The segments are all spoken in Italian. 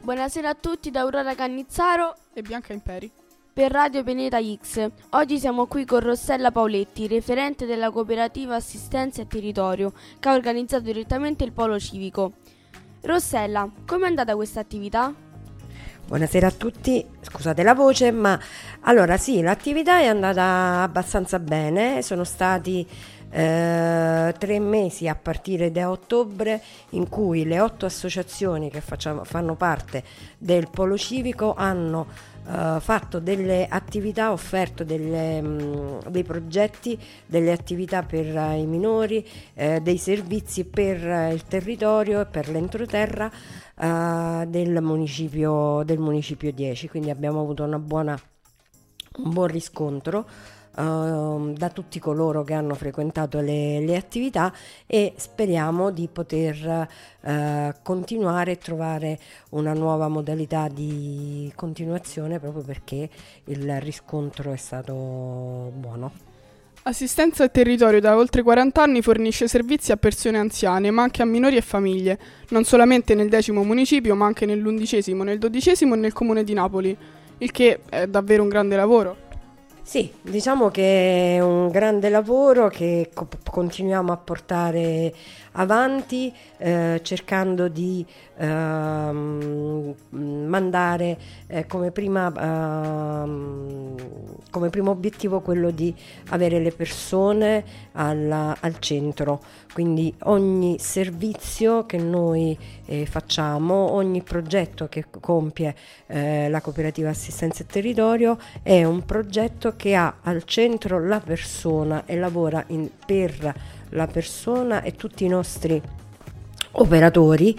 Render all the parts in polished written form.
Buonasera a tutti da Aurora Cannizzaro e Bianca Imperi per Radio Pianeta X. Oggi siamo qui con Rossella Pauletti, referente della cooperativa Assistenza e Territorio, che ha organizzato direttamente il Polo Civico. Rossella, com'è andata questa attività? Buonasera a tutti, scusate la voce, ma allora sì, l'attività è andata abbastanza bene, sono stati 3 mesi a partire da ottobre in cui le 8 associazioni che fanno parte del Polo Civico hanno fatto delle attività, offerto dei progetti, delle attività per i minori, dei servizi per il territorio e per l'entroterra del municipio 10, quindi abbiamo avuto un buon riscontro da tutti coloro che hanno frequentato le attività e speriamo di poter continuare e trovare una nuova modalità di continuazione proprio perché il riscontro è stato buono. Assistenza e Territorio da oltre 40 anni fornisce servizi a persone anziane, ma anche a minori e famiglie, non solamente nel 10° municipio, ma anche nell'11°, nel 12° e nel comune di Napoli, il che è davvero un grande lavoro. Sì, diciamo che è un grande lavoro che continuiamo a portare avanti cercando di mandare come primo obiettivo quello di avere le persone al centro, quindi ogni servizio che noi facciamo, ogni progetto che compie la cooperativa Assistenza e Territorio è un progetto che ha al centro la persona e lavora per la persona, e tutti i nostri operatori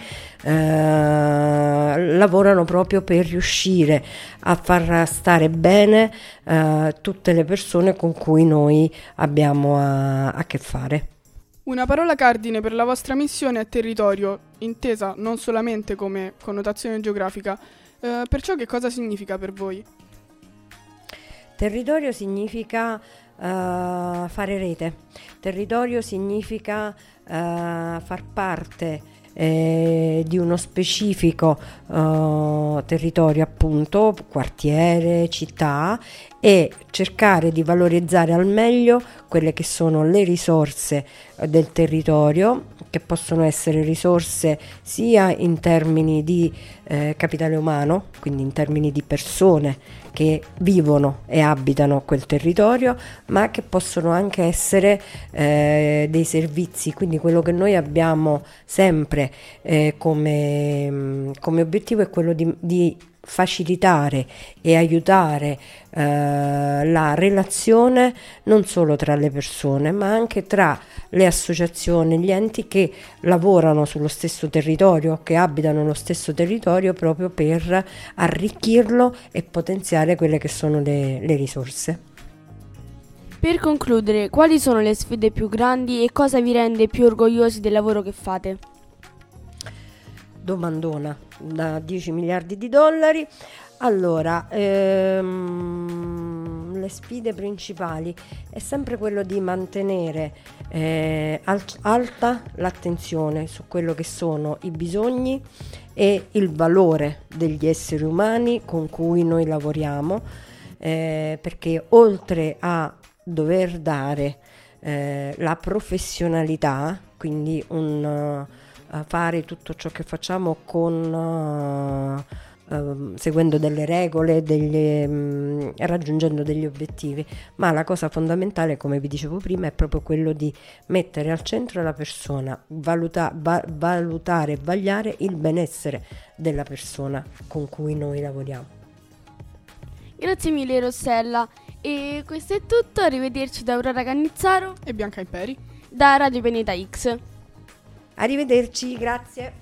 lavorano proprio per riuscire a far stare bene tutte le persone con cui noi abbiamo a che fare. Una parola cardine per la vostra missione è territorio, intesa non solamente come connotazione geografica, perciò che cosa significa per voi? Territorio significa fare rete, territorio significa far parte di uno specifico territorio, appunto quartiere, città, e cercare di valorizzare al meglio quelle che sono le risorse del territorio, che possono essere risorse sia in termini di capitale umano, quindi in termini di persone che vivono e abitano quel territorio, ma che possono anche essere dei servizi, quindi quello che noi abbiamo sempre come obiettivo è quello di facilitare e aiutare la relazione non solo tra le persone ma anche tra le associazioni, gli enti che lavorano sullo stesso territorio, che abitano lo stesso territorio, proprio per arricchirlo e potenziare quelle che sono le risorse. Per concludere, quali sono le sfide più grandi e cosa vi rende più orgogliosi del lavoro che fate? Domandona da 10 miliardi di dollari. Allora, le sfide principali è sempre quello di mantenere alta l'attenzione su quello che sono i bisogni e il valore degli esseri umani con cui noi lavoriamo, perché oltre a dover dare la professionalità, quindi fare tutto ciò che facciamo seguendo delle regole, raggiungendo degli obiettivi, ma la cosa fondamentale, come vi dicevo prima, è proprio quello di mettere al centro la persona, valutare e vagliare il benessere della persona con cui noi lavoriamo. Grazie mille Rossella, e questo è tutto, arrivederci da Aurora Cannizzaro e Bianca Imperi da Radio Pianeta X. Arrivederci, grazie.